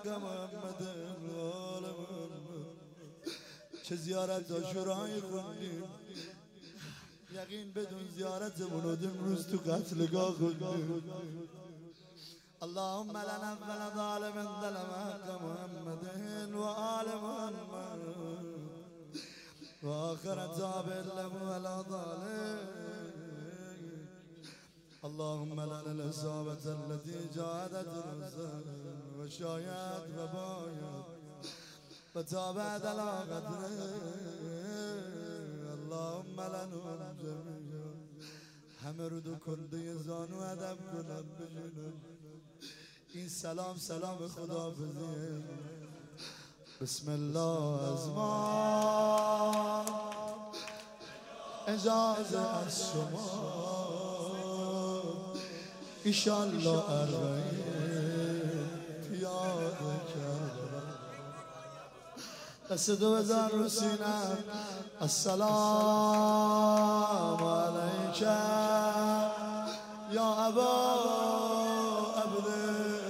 حق محمد آل محمد. چه زیارت عاشورایی خوندیم، یقین بدون زیارت منود امروز تو قتلگاه خوندیم. اللهم لنا ولا ظالم ظلم حق محمد وآل محمد وآخر تابع له ولا ظالم. اللهم لنا الإصابة التي جاهدت الرسل وشايعت وبايت وتابعت على قدره. اللهم لنا جميعا همه رو دو کنده زانو ادب کنند بجنون. این سلام سلام خداحافظیه. بسم الله از ما اجازه از شما ایشالله اربعین پیاده کردم. دست دو بزن رو سینم. السلام علیک یا ابا عبدالله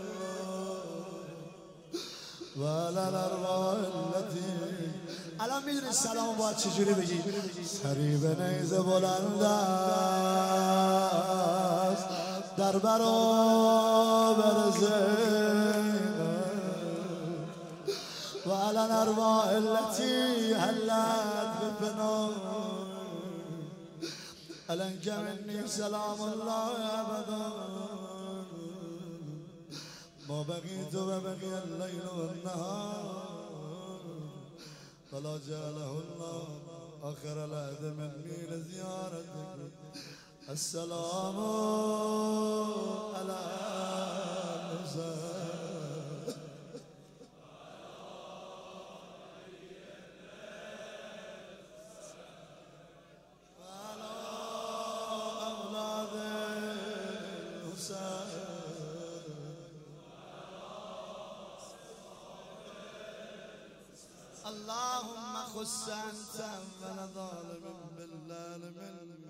و علی الارواح التي. الان میدونی سلام باید چجوری بگی؟ سری به نیزه بلند است در برابر زینب و علی الارواح التي حلت بفنا عليك مني سلام الله ابدا ما بقيت وبقي الليل والنهار فلا جعله الله آخر العهد مني لزيارتك. السلام على الحسين وعلى أولاد الحسين. اللهم خص أنت من ظالم بالعالمين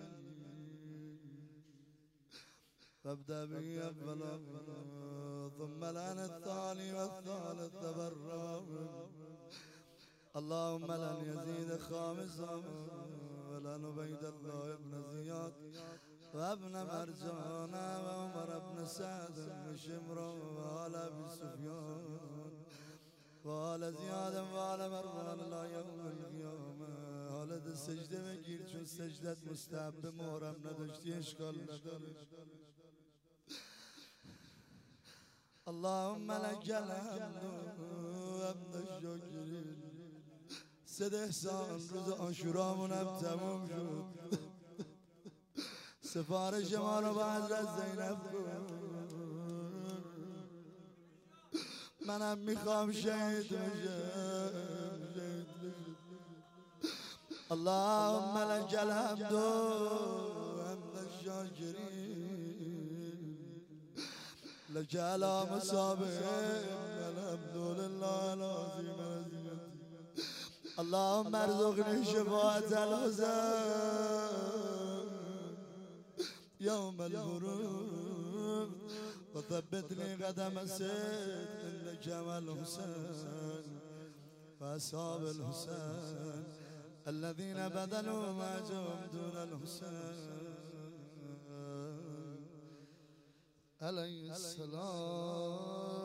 فابدأ به أولا ثم لعن الثاني والثالث والرابع. اللهم لن يزيد خامسا ولن عبيد الله بن زياد وابن مرجان وعمر بن سعد بن شمر وآل أبي سفيان وآل زياد وآل مروان لا يوم القيامة. حالت سجده بگیر چون سجدت مستحب محرم نداشتی اشکال نداره. اللهم لك الحمد حمد الشاکرین. سد احسان روز عاشورامون هم تموم شد. سفارش ما رو به حضرت زینب کن. منم میخوام شهید بشم. اللهم لك الحمد حمد الشاکرین لك على مصابهم الحمد لله العظيم. اللهم ارزقني شفاعة الحسين يوم الغروب وثبتني قدم الصدق عندك مع الحسين وأصحاب الحسين الذين بذلوا ما جهم دون الحسين عليه السلام.